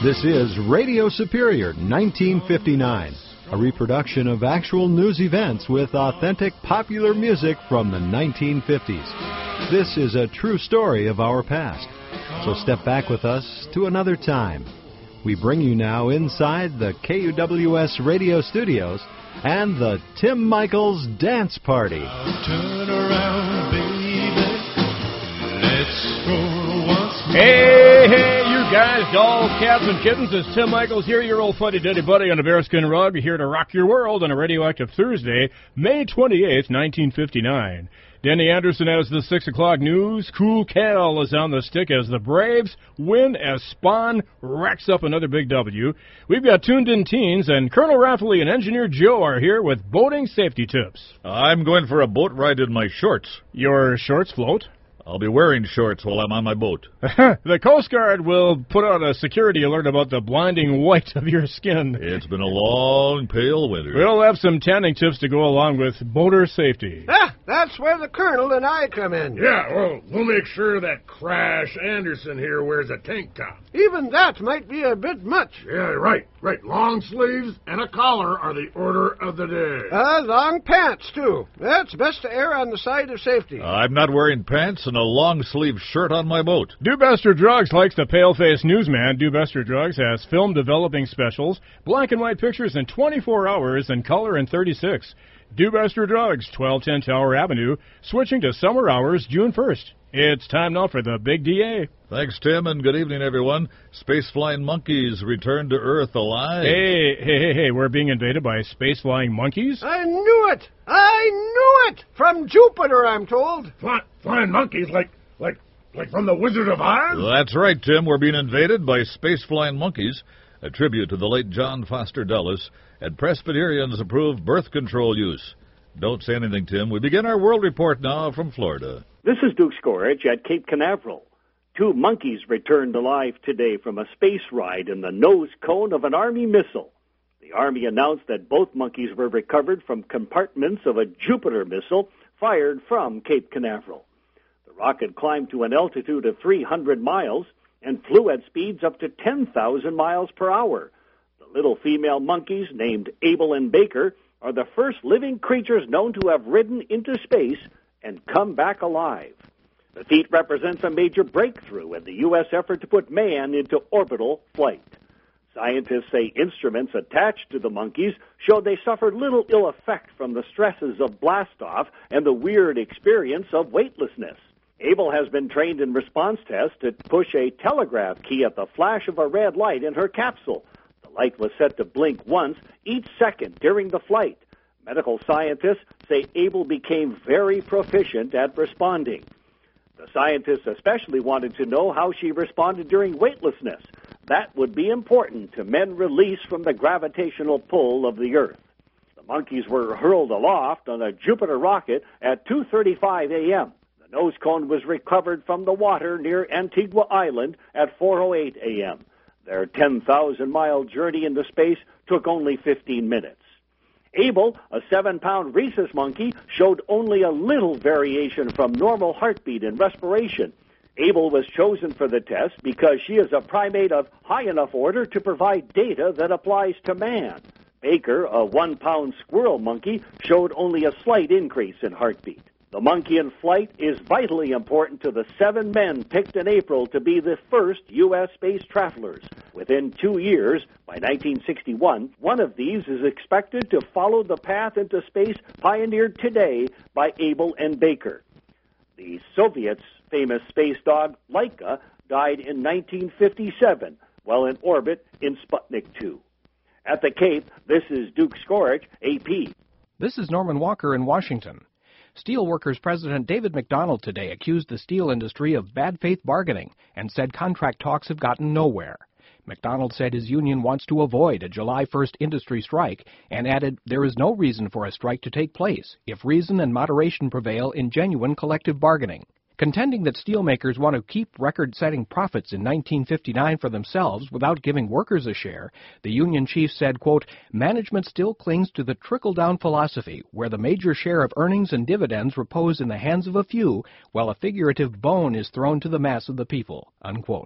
This is Radio Superior 1959, a reproduction of actual news events with authentic popular music from the 1950s. This is a true story of our past. So step back with us to another time. We bring you now inside the KUWS radio studios and the Tim Michaels Dance Party. Turn around, baby. Let's go once more. Hey, you guys, dolls, cats, and kittens. It's Tim Michaels here, your old fuddy-duddy buddy on a bearskin rug, here to rock your world on a radioactive Thursday, May 28th, 1959. Denny Anderson has the 6 o'clock news. Cool Cal is on the stick as the Braves win as Spawn racks up another big W. We've got tuned-in teens, and Colonel Rafferty and Engineer Joe are here with boating safety tips. I'm going for a boat ride in my shorts. Your shorts float? I'll be wearing shorts while I'm on my boat. The Coast Guard will put out a security alert about the blinding white of your skin. It's been a long, pale winter. We'll have some tanning tips to go along with boater safety. That's where the Colonel and I come in. Yeah, well, we'll make sure that Crash Anderson here wears a tank top. Even that might be a bit much. Yeah, right. Long sleeves and a collar are the order of the day. Long pants, too. That's best to err on the side of safety. I'm not wearing pants and a long-sleeve shirt on my boat. Dubester Drugs likes the pale-faced newsman. Dubester Drugs has film developing specials, black and white pictures in 24 hours, and color in 36. Dubester Drugs, 1210 Tower Avenue, switching to summer hours June 1st. It's time now for the Big DA. Thanks, Tim, and good evening, everyone. Space-flying monkeys return to Earth alive. Hey, we're being invaded by space-flying monkeys? I knew it! From Jupiter, I'm told. Flying monkeys like from the Wizard of Oz? That's right, Tim. We're being invaded by space-flying monkeys, a tribute to the late John Foster Dulles, and Presbyterians approve birth control use. Don't say anything, Tim. We begin our world report now from Florida. This is Duke Scorich at Cape Canaveral. 2 monkeys returned alive today from a space ride in the nose cone of an Army missile. The Army announced that both monkeys were recovered from compartments of a Jupiter missile fired from Cape Canaveral. The rocket climbed to an altitude of 300 miles and flew at speeds up to 10,000 miles per hour. The little female monkeys, named Abel and Baker, are the first living creatures known to have ridden into space and come back alive. The feat represents a major breakthrough in the U.S. effort to put man into orbital flight. Scientists say instruments attached to the monkeys showed they suffered little ill effect from the stresses of blastoff and the weird experience of weightlessness. Abel has been trained in response tests to push a telegraph key at the flash of a red light in her capsule. The light was set to blink once each second during the flight. Medical scientists say Abel became very proficient at responding. The scientists especially wanted to know how she responded during weightlessness. That would be important to men released from the gravitational pull of the Earth. The monkeys were hurled aloft on a Jupiter rocket at 2:35 a.m. The nose cone was recovered from the water near Antigua Island at 4:08 a.m. Their 10,000-mile journey into space took only 15 minutes. Abel, a 7-pound rhesus monkey, showed only a little variation from normal heartbeat and respiration. Abel was chosen for the test because she is a primate of high enough order to provide data that applies to man. Baker, a 1-pound squirrel monkey, showed only a slight increase in heartbeat. The monkey in flight is vitally important to the 7 men picked in April to be the first U.S. space travelers. Within 2 years, by 1961, one of these is expected to follow the path into space pioneered today by Abel and Baker. The Soviets' famous space dog, Laika, died in 1957 while in orbit in Sputnik 2. At the Cape, this is Duke Scorich, AP. This is Norman Walker in Washington. Steelworkers President David McDonald today accused the steel industry of bad faith bargaining and said contract talks have gotten nowhere. McDonald said his union wants to avoid a July 1st industry strike and added there is no reason for a strike to take place if reason and moderation prevail in genuine collective bargaining. Contending that steelmakers want to keep record-setting profits in 1959 for themselves without giving workers a share, the union chief said, quote, management still clings to the trickle-down philosophy where the major share of earnings and dividends repose in the hands of a few while a figurative bone is thrown to the mass of the people, unquote.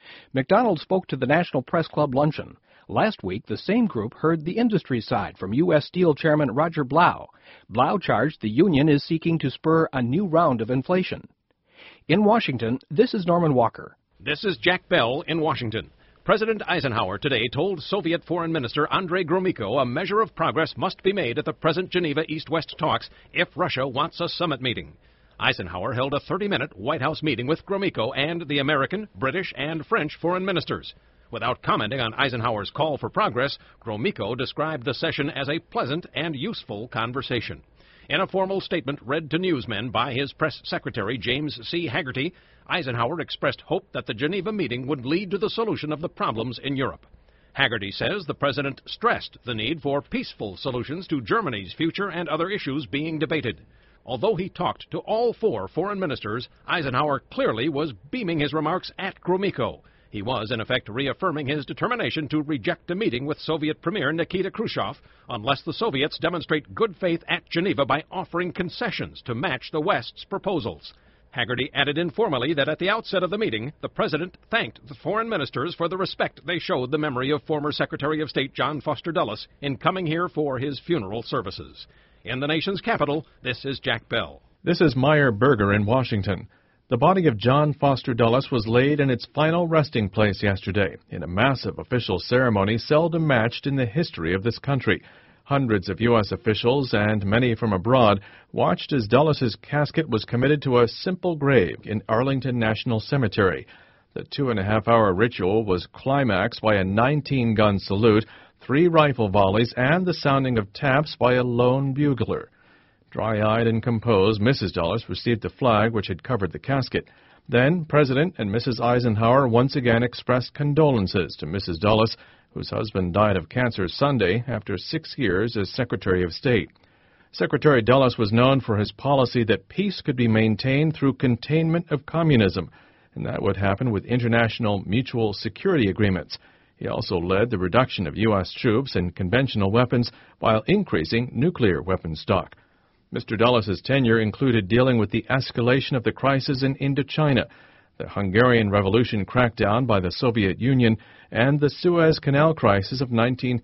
McDonald spoke to the National Press Club luncheon. Last week, the same group heard the industry side from U.S. Steel Chairman Roger Blau. Blau charged the union is seeking to spur a new round of inflation. In Washington, this is Norman Walker. This is Jack Bell in Washington. President Eisenhower today told Soviet Foreign Minister Andrei Gromyko a measure of progress must be made at the present Geneva East-West talks if Russia wants a summit meeting. Eisenhower held a 30-minute White House meeting with Gromyko and the American, British, and French foreign ministers. Without commenting on Eisenhower's call for progress, Gromyko described the session as a pleasant and useful conversation. In a formal statement read to newsmen by his press secretary, James C. Haggerty, Eisenhower expressed hope that the Geneva meeting would lead to the solution of the problems in Europe. Haggerty says the president stressed the need for peaceful solutions to Germany's future and other issues being debated. Although he talked to all four foreign ministers, Eisenhower clearly was beaming his remarks at Gromyko. He was, in effect, reaffirming his determination to reject a meeting with Soviet Premier Nikita Khrushchev unless the Soviets demonstrate good faith at Geneva by offering concessions to match the West's proposals. Haggerty added informally that at the outset of the meeting, the president thanked the foreign ministers for the respect they showed the memory of former Secretary of State John Foster Dulles in coming here for his funeral services. In the nation's capital, this is Jack Bell. This is Meyer Berger in Washington. The body of John Foster Dulles was laid in its final resting place yesterday in a massive official ceremony seldom matched in the history of this country. Hundreds of U.S. officials and many from abroad watched as Dulles's casket was committed to a simple grave in Arlington National Cemetery. The 2.5-hour ritual was climaxed by a 19-gun salute, 3 rifle volleys, and the sounding of taps by a lone bugler. Dry-eyed and composed, Mrs. Dulles received the flag which had covered the casket. Then President and Mrs. Eisenhower once again expressed condolences to Mrs. Dulles, whose husband died of cancer Sunday after 6 years as Secretary of State. Secretary Dulles was known for his policy that peace could be maintained through containment of communism, and that would happen with international mutual security agreements. He also led the reduction of U.S. troops and conventional weapons while increasing nuclear weapons stock. Mr. Dulles's tenure included dealing with the escalation of the crisis in Indochina, the Hungarian Revolution crackdown by the Soviet Union, and the Suez Canal crisis of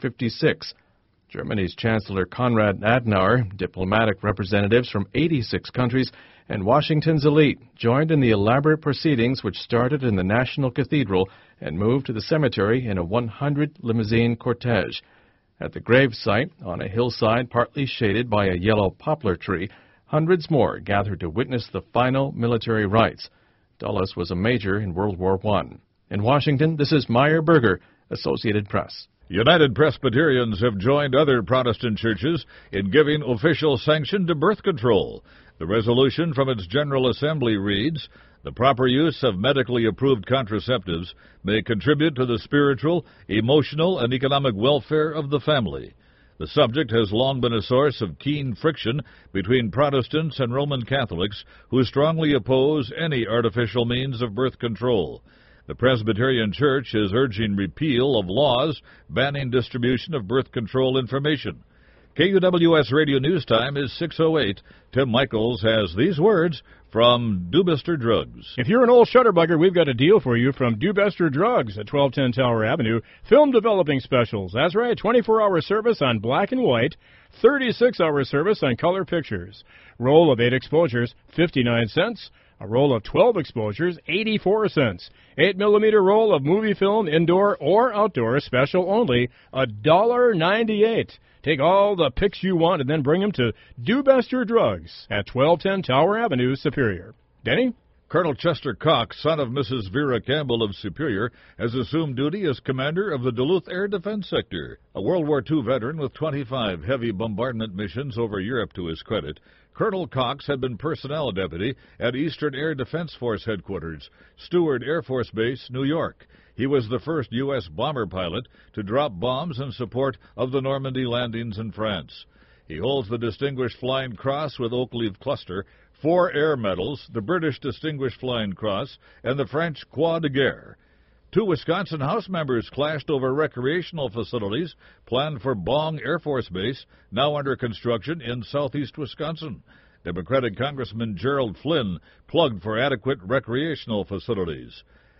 1956. Germany's Chancellor Konrad Adenauer, diplomatic representatives from 86 countries, and Washington's elite joined in the elaborate proceedings which started in the National Cathedral and moved to the cemetery in a 100 limousine cortege. At the grave site, on a hillside partly shaded by a yellow poplar tree, hundreds more gathered to witness the final military rites. Dulles was a major in World War I. In Washington, this is Meyer Berger, Associated Press. United Presbyterians have joined other Protestant churches in giving official sanction to birth control. The resolution from its General Assembly reads, "The proper use of medically approved contraceptives may contribute to the spiritual, emotional, and economic welfare of the family." The subject has long been a source of keen friction between Protestants and Roman Catholics who strongly oppose any artificial means of birth control. The Presbyterian Church is urging repeal of laws banning distribution of birth control information. KUWS Radio News Time is 6:08. Tim Michaels has these words from Dubester Drugs. If you're an old shutterbugger, we've got a deal for you from Dubester Drugs at 1210 Tower Avenue. Film developing specials. That's right, 24-hour service on black and white, 36-hour service on color pictures. Roll of 8 exposures, 59 cents. A roll of 12 exposures, 84 cents. 8mm roll of movie film, indoor or outdoor, special only, $1.98. Take all the pics you want and then bring them to Dubester Drugs at 1210 Tower Avenue, Superior. Denny? Colonel Chester Cox, son of Mrs. Vera Campbell of Superior, has assumed duty as commander of the Duluth Air Defense Sector. A World War II veteran with 25 heavy bombardment missions over Europe to his credit, Colonel Cox had been personnel deputy at Eastern Air Defense Force Headquarters, Stewart Air Force Base, New York. He was the first U.S. bomber pilot to drop bombs in support of the Normandy landings in France. He holds the Distinguished Flying Cross with Oak Leaf Cluster, 4 air medals, the British Distinguished Flying Cross, and the French Croix de Guerre. 2 Wisconsin House members clashed over recreational facilities planned for Bong Air Force Base, now under construction in southeast Wisconsin. Democratic Congressman Gerald Flynn plugged for adequate recreational facilities.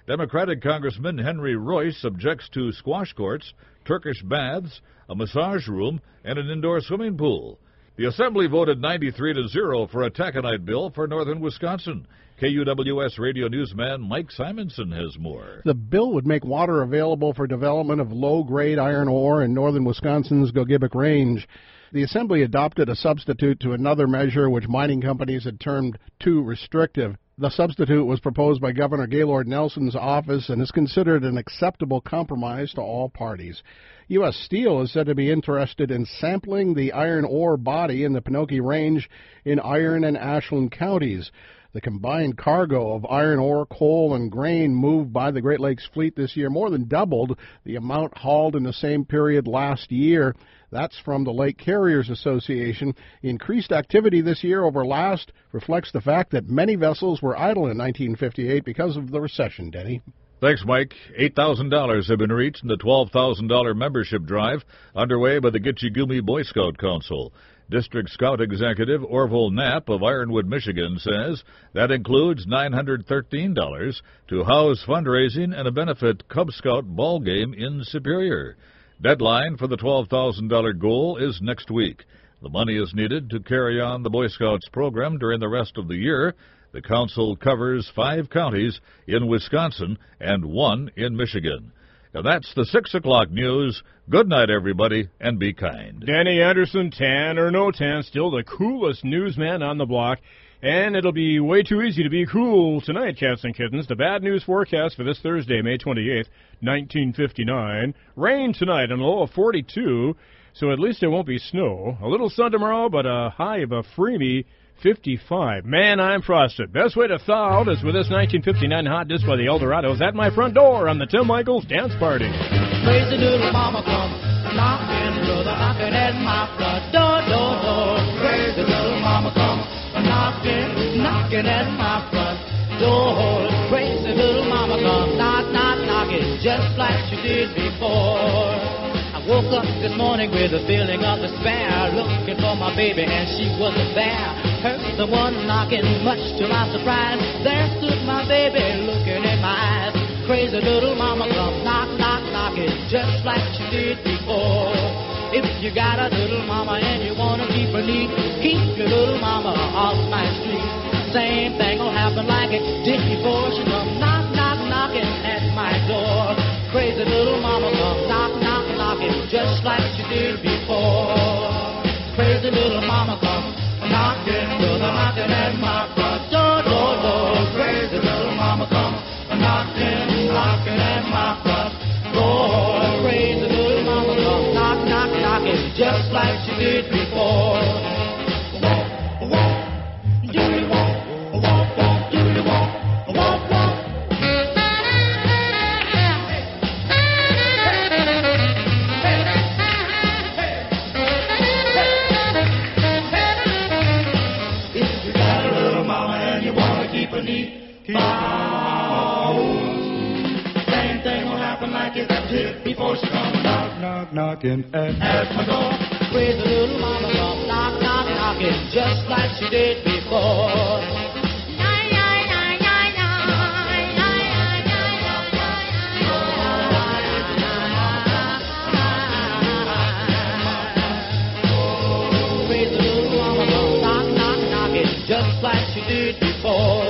Democratic Congressman Henry Royce objects to squash courts, Turkish baths, a massage room, and an indoor swimming pool. The Assembly voted 93-0 for a taconite bill for northern Wisconsin. KUWS radio newsman Mike Simonson has more. The bill would make water available for development of low-grade iron ore in northern Wisconsin's Gogebic Range. The Assembly adopted a substitute to another measure which mining companies had termed too restrictive. The substitute was proposed by Governor Gaylord Nelson's office and is considered an acceptable compromise to all parties. U.S. Steel is said to be interested in sampling the iron ore body in the Pinocchio Range in Iron and Ashland counties. The combined cargo of iron ore, coal, and grain moved by the Great Lakes fleet this year more than doubled the amount hauled in the same period last year. That's from the Lake Carriers Association. Increased activity this year over last reflects the fact that many vessels were idle in 1958 because of the recession, Denny. Thanks, Mike. $8,000 have been reached in the $12,000 membership drive underway by the Gitche-Gumee Boy Scout Council. District Scout Executive Orville Knapp of Ironwood, Michigan, says that includes $913 to house fundraising and a benefit Cub Scout ball game in Superior. Deadline for the $12,000 goal is next week. The money is needed to carry on the Boy Scouts program during the rest of the year. The council covers 5 counties in Wisconsin and 1 in Michigan. And that's the 6 o'clock news. Good night, everybody, and be kind. Danny Anderson, tan or no tan, still the coolest newsman on the block. And it'll be way too easy to be cool tonight, cats and kittens. The bad news forecast for this Thursday, May 28th, 1959. Rain tonight and a low of 42, so at least it won't be snow. A little sun tomorrow, but a high of a freebie 55. Man, I'm frosted. Best way to thaw out is with this 1959 hot disc by the Eldorados at my front door on the Tim Michaels Dance Party. Crazy little mama come knocking, brother, knocking at my front door, door, door. Crazy little mama come knocking, knocking at my front door. Crazy little mama come knock, knock, knocking just like she did before. I woke up this morning with a feeling of despair, looking for my baby and she wasn't there. Heard someone knocking, much to my surprise. There stood my baby looking in my eyes. Crazy little mama come knock, knock, knocking just like she did before. If you got a little mama and you want to keep her neat, keep your little mama off my street. Same thing will happen like it did before. She come knock, knock, knocking at my door. Crazy little mama come knock, knock, knocking just like she did before. Crazy little mama come knocking, brother, knocking at my front door, door, door. Crazy little mama come knocking, knocking at my front door. Crazy little mama come knock, knock, knocking just like she did before. Walk, walk, do you walk, walk, walk, do you walk, walk, walk. If you got a little mama and you want to keep her neat, keep same thing will happen like it did before she come knock, knock, knocking at my door. Crazy little mama come knock, knock, knocking just like she did before. Crazy little mama come knock, knock, knocking just like she did before.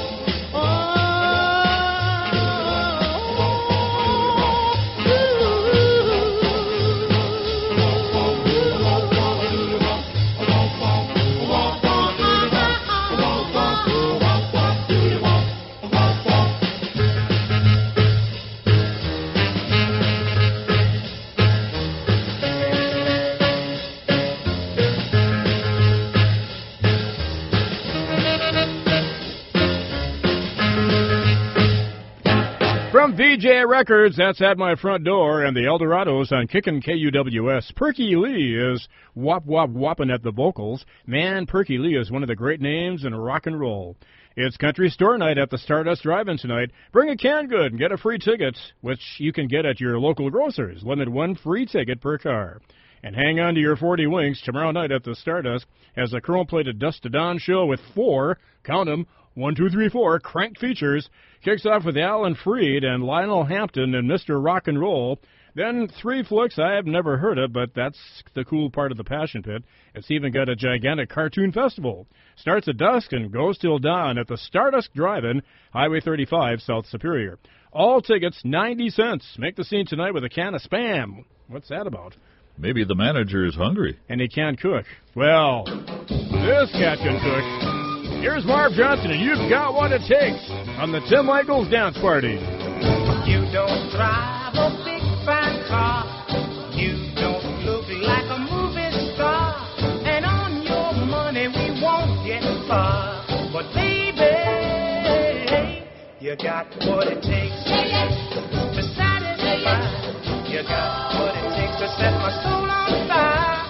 From VJ Records, that's at my front door, and the Eldorados on Kickin' KUWS. Perky Lee is wop wop whopping at the vocals. Man, Perky Lee is one of the great names in rock and roll. It's country store night at the Stardust Drive-In tonight. Bring a canned good and get a free ticket, which you can get at your local grocers. Limit 1 free ticket per car. And hang on to your 40 winks tomorrow night at the Stardust as the chrome-plated Dust to Dawn show with 4, count 'em, 1, 2, 3, 4, crank features, kicks off with Alan Freed and Lionel Hampton and Mr. Rock and Roll. Then 3 flicks I have never heard of, but that's the cool part of the Passion Pit. It's even got a gigantic cartoon festival. Starts at dusk and goes till dawn at the Stardust Drive-In, Highway 35, South Superior. All tickets, 90 cents. Make the scene tonight with a can of Spam. What's that about? Maybe the manager is hungry. And he can't cook. Well, this cat can cook. Here's Marv Johnson, and You've Got What It Takes on the Tim Michaels Dance Party. You don't drive a big fine car. You don't look like a movie star. And on your money we won't get far. But baby, you got what it takes to satisfy. You got what it takes to set my soul on fire.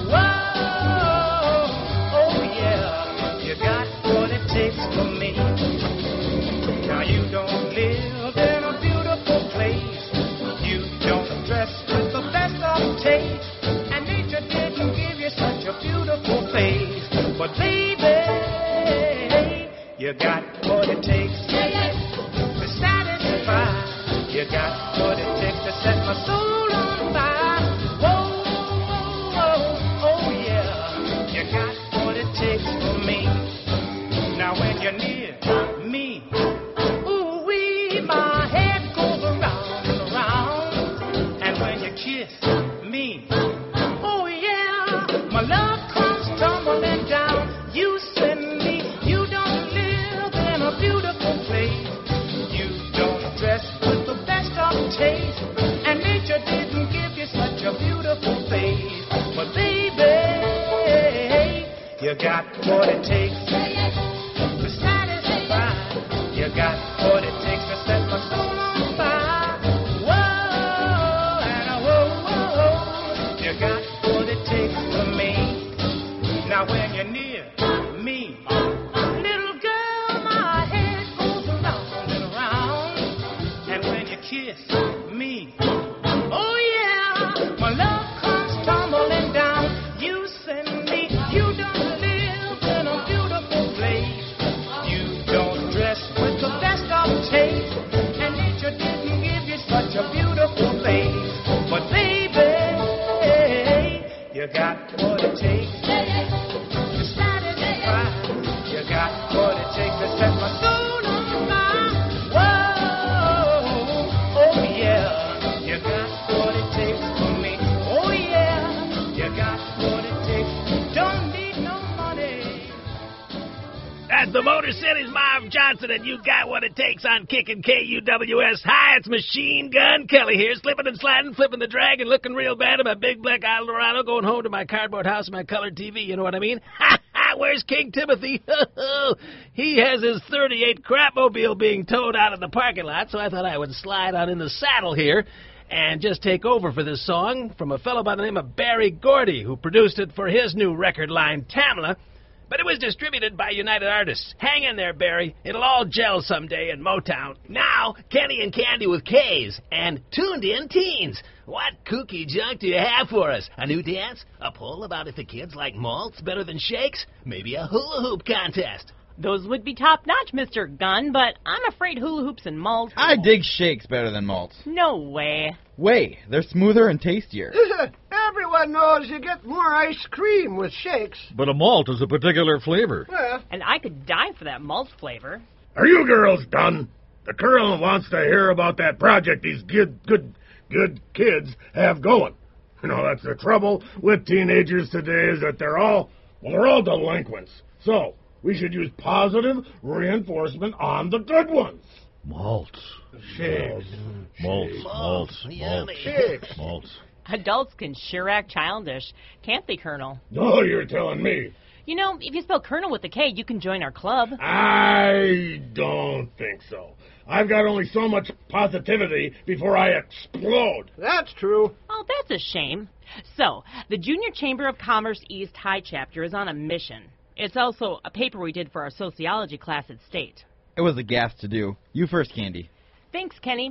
Whoa, oh yeah, you got what it takes for me. Now you don't live in a beautiful place. You don't dress with the best of taste. And nature didn't give you such a beautiful face. But baby, you got what it takes to satisfy. You got what it takes to set my soul on fire. Whoa, oh yeah. You got what it takes for me. Now when you're near me, ooh-wee, my head goes around and around. And when you kiss me, oh yeah, my love comes tumbling down. You send me, you don't live in a beautiful place. You don't dress with the best of taste, and nature didn't give you such a beautiful face. But baby, you got what it takes to satisfy. You got what it takes to set my soul on fire. Whoa, and whoa, you got what it takes for me. Now when you're near me, little girl, my head goes around and around. And when you kiss me, oh yeah, my love comes tumbling down. You send me, you don't live in a beautiful place. You don't dress with the best of taste, and nature didn't give you such a beautiful face. But baby, you got what it takes to satisfy. You got what it takes to set my soul on fire. Whoa, oh yeah, you got what it takes for me. Oh yeah, you got what it takes. Don't need no money. That's the Motor City's Marv Johnson, and You Got What It Takes on Kickin' KUWS. Hi, it's Machine Gun Kelly here, slipping and sliding, flipping the drag, and looking real bad in my big black Eldorado, going home to my cardboard house and my colored TV, you know what I mean? Ha ha, where's King Timothy? He has his 38 crapmobile being towed out of the parking lot, so I thought I would slide on in the saddle here and just take over for this song from a fellow by the name of Barry Gordy, who produced it for his new record line, Tamla. But it was distributed by United Artists. Hang in there, Barry. It'll all gel someday in Motown. Now, Kenny and Candy with K's and Tuned In Teens. What kooky junk do you have for us? A new dance? A poll about if the kids like malts better than shakes? Maybe a hula hoop contest? Those would be top-notch, Mr. Gunn, but I'm afraid hula hoops and malts... I dig shakes better than malts. No way. Way. They're smoother and tastier. Everyone knows you get more ice cream with shakes. But a malt is a particular flavor. Well, and I could die for that malt flavor. Are you girls done? The Colonel wants to hear about that project these good kids have going. You know, that's the trouble with teenagers today is that they're all delinquents. So, we should use positive reinforcement on the good ones. Malts. Shakes. Malts. Shakes. Malts. Adults can sure act childish, can't they, Colonel? No, you're telling me. You know, if you spell Colonel with a K, you can join our club. I don't think so. I've got only so much positivity before I explode. That's true. Oh, that's a shame. So, the Junior Chamber of Commerce East High Chapter is on a mission. It's also a paper we did for our sociology class at State. It was a gas to do. You first, Candy. Thanks, Kenny.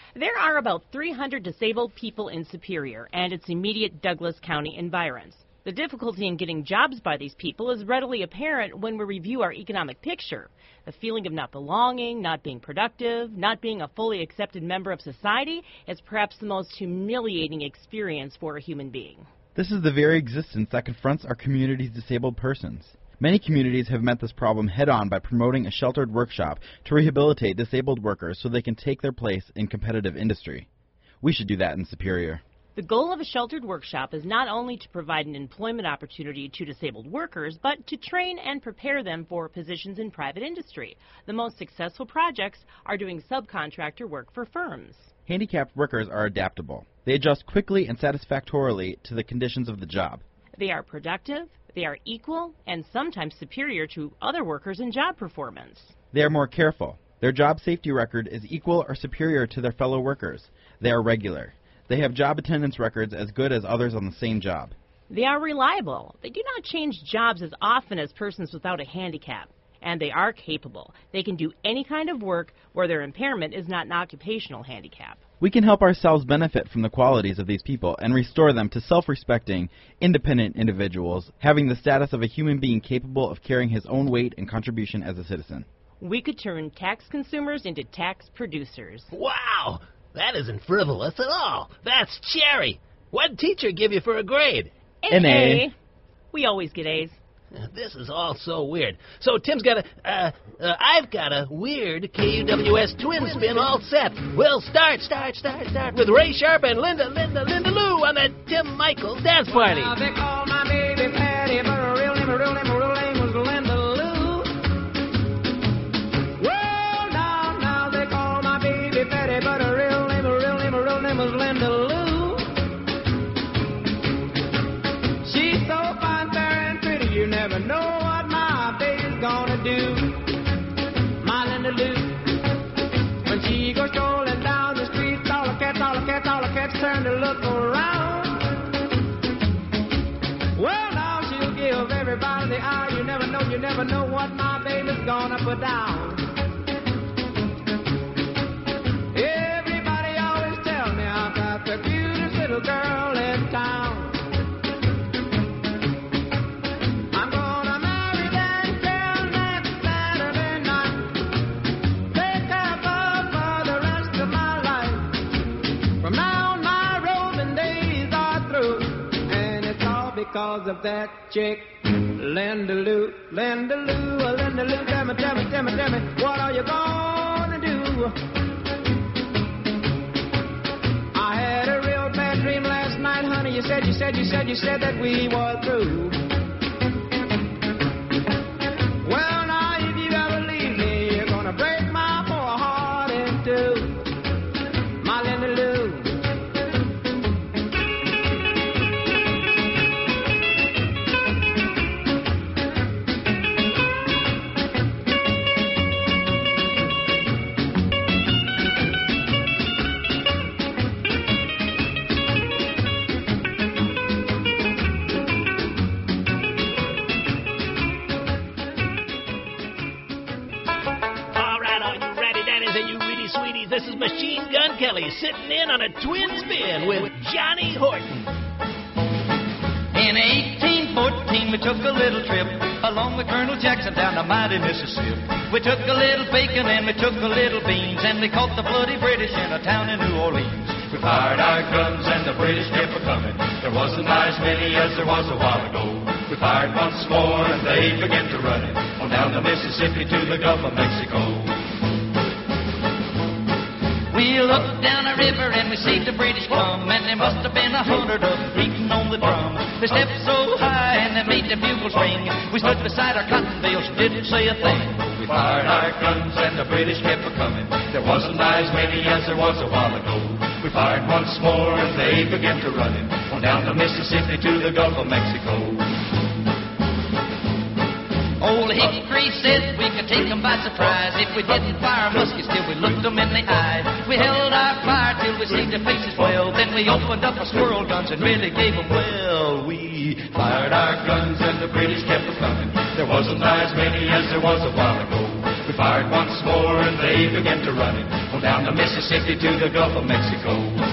There are about 300 disabled people in Superior and its immediate Douglas County environs. The difficulty in getting jobs by these people is readily apparent when we review our economic picture. The feeling of not belonging, not being productive, not being a fully accepted member of society is perhaps the most humiliating experience for a human being. This is the very existence that confronts our community's disabled persons. Many communities have met this problem head-on by promoting a sheltered workshop to rehabilitate disabled workers so they can take their place in competitive industry. We should do that in Superior. The goal of a sheltered workshop is not only to provide an employment opportunity to disabled workers, but to train and prepare them for positions in private industry. The most successful projects are doing subcontractor work for firms. Handicapped workers are adaptable. They adjust quickly and satisfactorily to the conditions of the job. They are productive, they are equal, and sometimes superior to other workers in job performance. They are more careful. Their job safety record is equal or superior to their fellow workers. They are regular. They have job attendance records as good as others on the same job. They are reliable. They do not change jobs as often as persons without a handicap. And they are capable. They can do any kind of work where their impairment is not an occupational handicap. We can help ourselves benefit from the qualities of these people and restore them to self-respecting, independent individuals, having the status of a human being capable of carrying his own weight and contribution as a citizen. We could turn tax consumers into tax producers. Wow! That isn't frivolous at all. That's cherry. What'd teacher give you for a grade? An A. We always get A's. This is all so weird. So Tim's got I've got a weird KUWS twin spin all set. We'll start with Ray Sharp and Linda Lou on that Tim Michaels dance party. Now they call my baby Patty, but her real name was Linda Lou. Well, now they call my baby Patty, but her real name was Linda Lou. She's so fine, fair, and pretty, you never know what my baby's gonna do. My Linda Lou, when she goes strolling down the street, all the cats turn to look around. Well, now she'll give everybody the eye. You never know what my baby's gonna put down. Everybody always tell me I've got the cutest little girl in town. I'm gonna marry that girl next Saturday night. Take her for the rest of my life. From now on, my roving days are through, and it's all because of that chick, Linda Lou. Linda Lou, tell me, what are you gonna do? I had a real bad dream last night, honey. You said that we were through. Well, now if you ever leave me, you're gonna break my poor heart in two. My Linda Lou. This is Machine Gun Kelly sitting in on a twin spin with Johnny Horton. In 1814, we took a little trip along with Colonel Jackson down the mighty Mississippi. We took a little bacon and we took a little beans, and we caught the bloody British in a town in New Orleans. We fired our guns and the British kept a-coming. There wasn't as many as there was a while ago. We fired once more and they began to run it on down the Mississippi to the Gulf of Mexico. We looked down the river and we see the British come, and there must have been 100 of them beating on the drum. They stepped so high and they made the bugles ring. We stood beside our cotton bales, didn't say a thing. We fired our guns and the British kept a-coming. There wasn't as many as there was a while ago. We fired once more and they began to run it on down the Mississippi to the Gulf of Mexico. Old Hickory said we could take 'em by surprise. If we didn't fire muskets till we looked 'em in the eye. We held our fire till we seen their faces well. Then we opened up our squirrel guns and really gave 'em well. We Fired our guns and the British kept a coming. There wasn't as many as there was a while ago. We fired once more and they began to run it. On down the Mississippi to the Gulf of Mexico.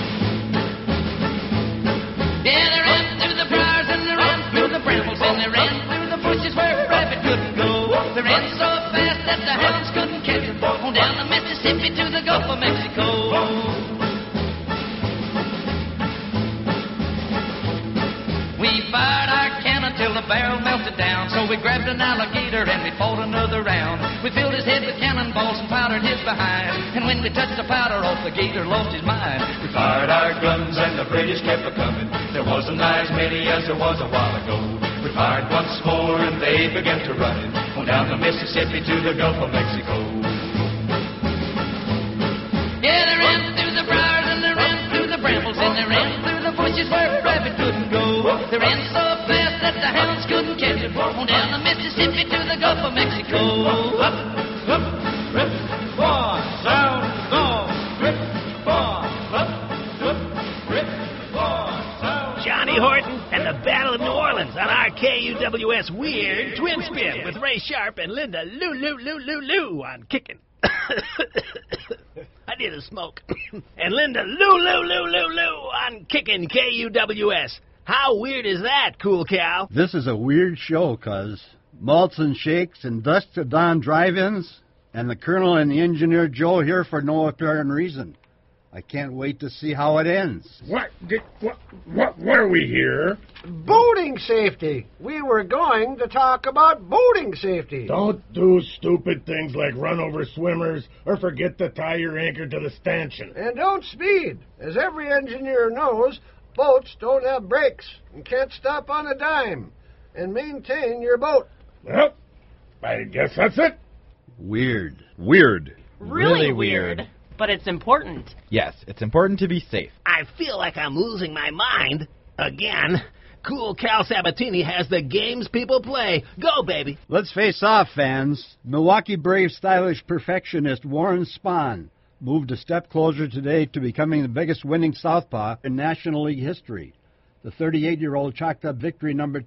Yeah, they ran through the briars and they ran through the brambles and they ran through the bushes where a rabbit couldn't go. They ran so fast that the hounds couldn't catch them. On down the Mississippi to the Gulf of Mexico. We fired our cannon till the barrel melted down. So we grabbed an alligator and we fought another round. We filled his head with cannonballs and powdered his behind. And when we touched the powder off, the gator lost his mind. We fired our guns and the British kept a coming. There wasn't as many as there was a while ago. We fired once more and they began to run it. On down the Mississippi to the Gulf of Mexico. Yeah, they ran through the briars and they ran through the brambles and they ran through the bushes where a rabbit couldn't go. They ran so fast that the hounds couldn't catch them. On down the Mississippi to the Gulf of Mexico. Up, rip, one, down, go, rip, one, up, rip, one, down. Johnny Horton and the Battle of New Orleans on our KUWS Weird Twin Spin with Ray Sharp and Linda Lou on Kickin'. I need a smoke. And Linda Lou on Kickin' KUWS. How weird is that, Cool Cow? This is a weird show, cuz. Malts and shakes and dusk to dawn drive-ins, and the Colonel and the Engineer Joe here for no apparent reason. I can't wait to see how it ends. What are we here? Boating safety. We were going to talk about boating safety. Don't do stupid things like run over swimmers or forget to tie your anchor to the stanchion. And don't speed. As every engineer knows, boats don't have brakes and can't stop on a dime. And maintain your boat. Well, I guess that's it. Weird. Really weird. But it's important. Yes, it's important to be safe. I feel like I'm losing my mind. Again. Cool Cal Sabatini has the games people play. Go, baby. Let's face off, fans. Milwaukee Braves stylish perfectionist Warren Spahn moved a step closer today to becoming the biggest winning southpaw in National League history. The 38-year-old chalked up victory number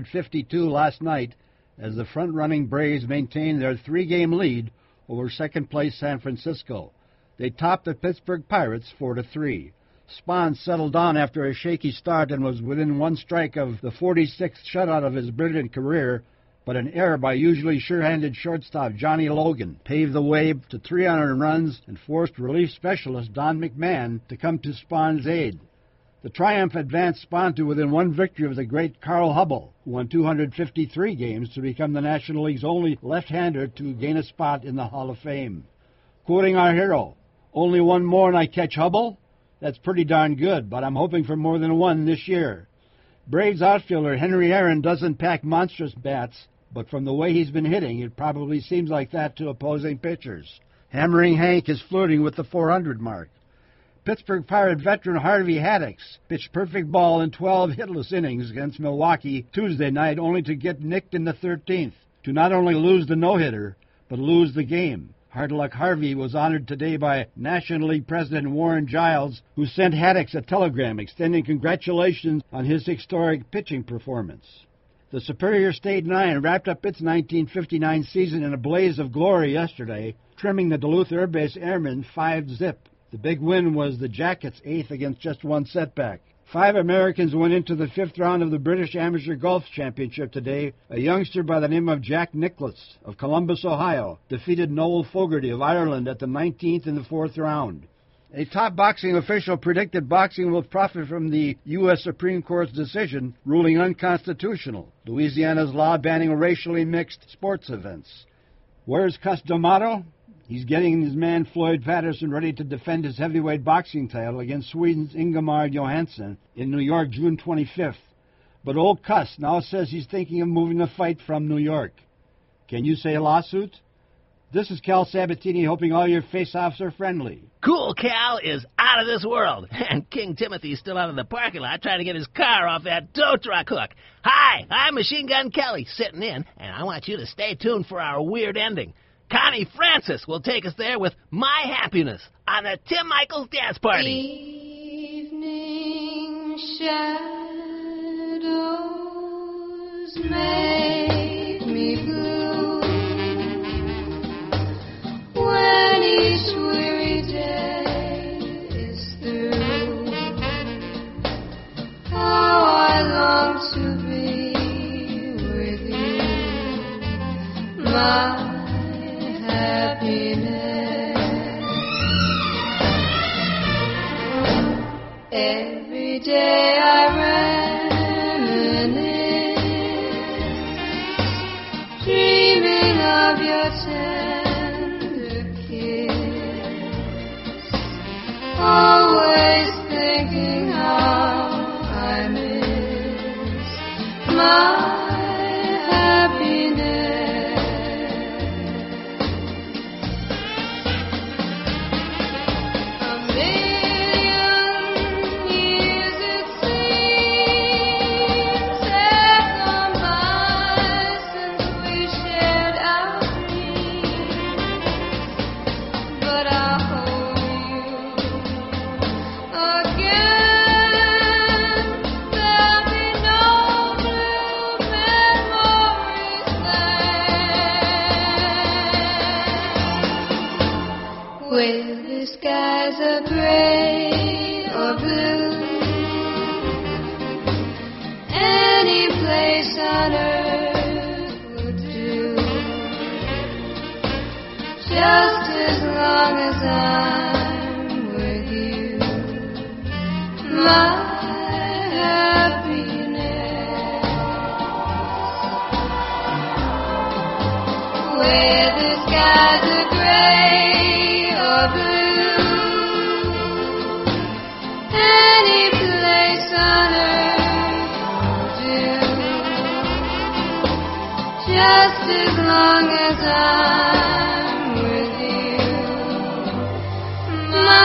252 last night as the front-running Braves maintained their three-game lead over second-place San Francisco. They topped the Pittsburgh Pirates 4-3. Spahn settled down after a shaky start and was within one strike of the 46th shutout of his brilliant career, but an error by usually sure-handed shortstop Johnny Logan paved the way to 300 runs and forced relief specialist Don McMahon to come to Spahn's aid. The triumph advanced Spahn to within one victory of the great Carl Hubbell, who won 253 games to become the National League's only left-hander to gain a spot in the Hall of Fame. Quoting our hero, "Only one more and I catch Hubbell? That's pretty darn good, but I'm hoping for more than one this year." Braves outfielder Henry Aaron doesn't pack monstrous bats, but from the way he's been hitting, it probably seems like that to opposing pitchers. Hammering Hank is flirting with the 400 mark. Pittsburgh Pirate veteran Harvey Haddix pitched perfect ball in 12 hitless innings against Milwaukee Tuesday night, only to get nicked in the 13th, to not only lose the no-hitter, but lose the game. Hard Luck Harvey was honored today by National League President Warren Giles, who sent Haddix a telegram extending congratulations on his historic pitching performance. The Superior State Nine wrapped up its 1959 season in a blaze of glory yesterday, trimming the Duluth Air Base Airmen 5-0. The big win was the Jackets' 8th against just one setback. 5 Americans went into the 5th round of the British Amateur Golf Championship today. A youngster by the name of Jack Nicklaus of Columbus, Ohio, defeated Noel Fogarty of Ireland at the 19th in the 4th round. A top boxing official predicted boxing will profit from the U.S. Supreme Court's decision ruling unconstitutional Louisiana's law banning racially mixed sports events. Where's Cus D'Amato? He's getting his man Floyd Patterson ready to defend his heavyweight boxing title against Sweden's Ingemar Johansson in New York June 25th. But old Cus now says he's thinking of moving the fight from New York. Can you say lawsuit? This is Cal Sabatini, hoping all your face-offs are friendly. Cool Cal is out of this world, and King Timothy's still out in the parking lot trying to get his car off that tow truck hook. Hi, I'm Machine Gun Kelly, sitting in, and I want you to stay tuned for our weird ending. Connie Francis will take us there with My Happiness on the Tim Michaels Dance Party. Evening shadows make me blue when each weary day is through. How I long to be with you, my happiness. Every day I reminisce, dreaming of your tender kiss, always thinking how I miss my whether the skies are gray or blue, any place on earth will do, just as long as I'm with you, my happiness. Where the skies are gray or blue, any place on earth will do, just as long as I'm with you, my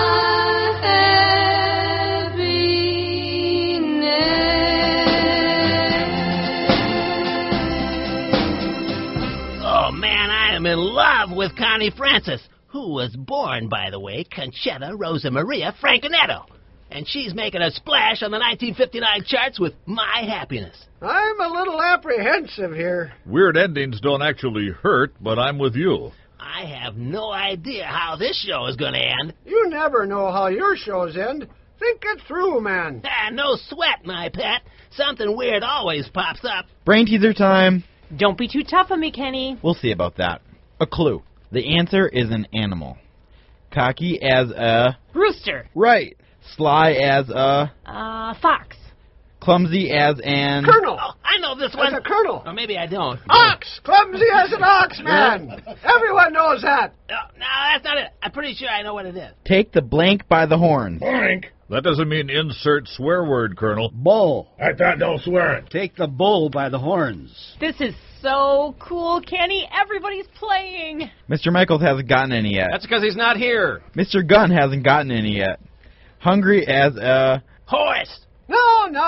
happiness. Oh, man, I am in love with Connie Francis, who was born, by the way, Conchetta Rosa Maria Franconetto. And she's making a splash on the 1959 charts with My Happiness. I'm a little apprehensive here. Weird endings don't actually hurt, but I'm with you. I have no idea how this show is going to end. You never know how your shows end. Think it through, man. Ah, no sweat, my pet. Something weird always pops up. Brain teaser time. Don't be too tough on me, Kenny. We'll see about that. A clue. The answer is an animal. Cocky as a... Rooster. Right. Sly as a... Fox. Clumsy as an... Colonel. Oh, I know this one. That's a colonel. Or maybe I don't. Ox. Clumsy as an ox, man. Everyone knows that. No, that's not it. I'm pretty sure I know what it is. Take the blank by the horns. Blank? That doesn't mean insert swear word, Colonel. Bull. I thought no swearing. Take the bull by the horns. This is so cool, Kenny. Everybody's playing. Mr. Michaels hasn't gotten any yet. That's because he's not here. Mr. Gunn hasn't gotten any yet. Hungry as a... Horse. No.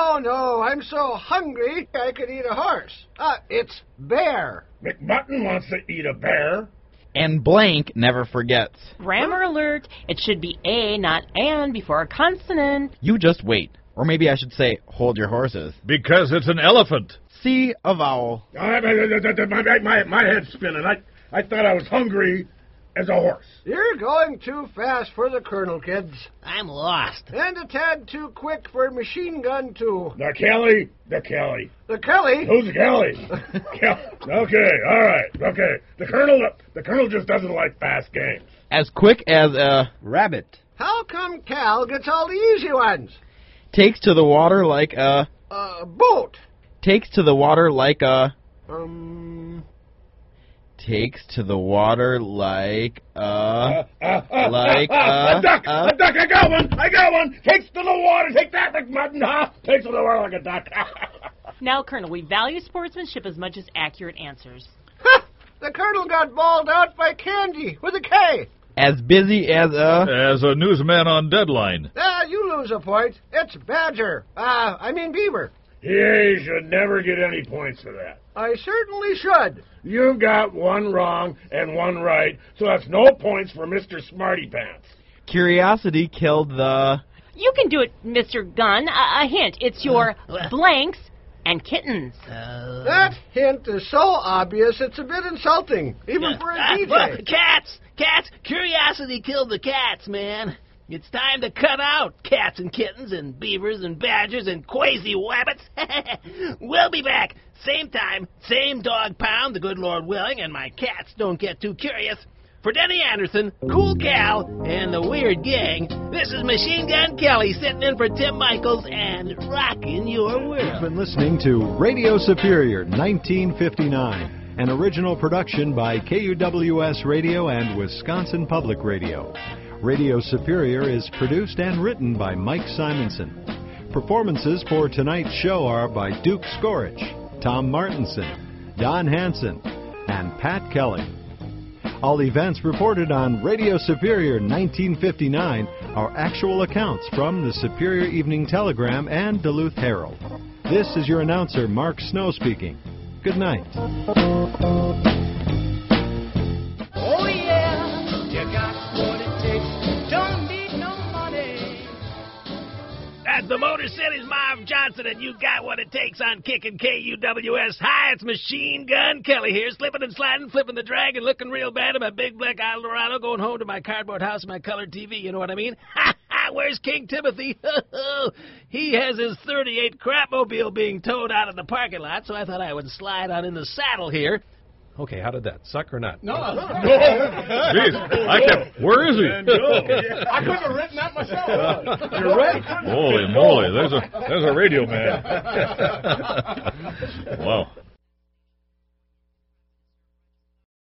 I'm so hungry I could eat a horse. It's bear. McMutton wants to eat a bear. And blank never forgets. Grammar alert. It should be A, not an, before a consonant. You just wait. Or maybe I should say, hold your horses. Because it's an elephant. C, a vowel. My head's spinning. I thought I was hungry as a horse. You're going too fast for the Colonel, kids. I'm lost. And a tad too quick for Machine Gun, too. The Kelly. The Kelly? Who's the Kelly? Okay, all right, okay. The Colonel just doesn't like fast games. As quick as a... Rabbit. How come Cal gets all the easy ones? Takes to the water like a... boat. Takes to the water like a... Takes to the water like a duck. I got one. Takes to the water. Take that, McMutton. Takes to the water like a duck. Now, Colonel, we value sportsmanship as much as accurate answers. The Colonel got bawled out by Candy with a K. As busy as a newsman on deadline. You lose a point. It's Badger. Beaver. You should never get any points for that. I certainly should. You've got one wrong and one right, so that's no points for Mr. Smarty Pants. Curiosity killed the... You can do it, Mr. Gunn. A hint. It's your blanks and kittens. That hint is so obvious it's a bit insulting, even for a DJ. Cats! Curiosity killed the cats, man. It's time to cut out cats and kittens and beavers and badgers and crazy wabbits. We'll be back. Same time, same dog pound, the good Lord willing, and my cats don't get too curious. For Denny Anderson, Cool Cal, and the Weird Gang, this is Machine Gun Kelly sitting in for Tim Michaels and rocking your world. You've been listening to Radio Superior 1959, an original production by KUWS Radio and Wisconsin Public Radio. Radio Superior is produced and written by Mike Simonson. Performances for tonight's show are by Duke Skorich, Tom Martinson, Don Hansen, and Pat Kelly. All events reported on Radio Superior 1959 are actual accounts from the Superior Evening Telegram and Duluth Herald. This is your announcer, Mark Snow, speaking. Good night. Oh yeah, you got what it takes. Don't need no money. That's the Motor City's Marv Johnson, and you got what it takes on kicking KUWS. Hi, it's Machine Gun Kelly here, slipping and sliding, flipping the drag, and looking real bad in my big black Eldorado, going home to my cardboard house and my colored TV, you know what I mean? Ha ha, where's King Timothy? He has his 38 crapmobile being towed out of the parking lot, so I thought I would slide on in the saddle here. Okay, how did that? Suck or not? No. Jeez, where is he? I couldn't have written that myself. You're right. Holy moly, there's a radio man. Wow.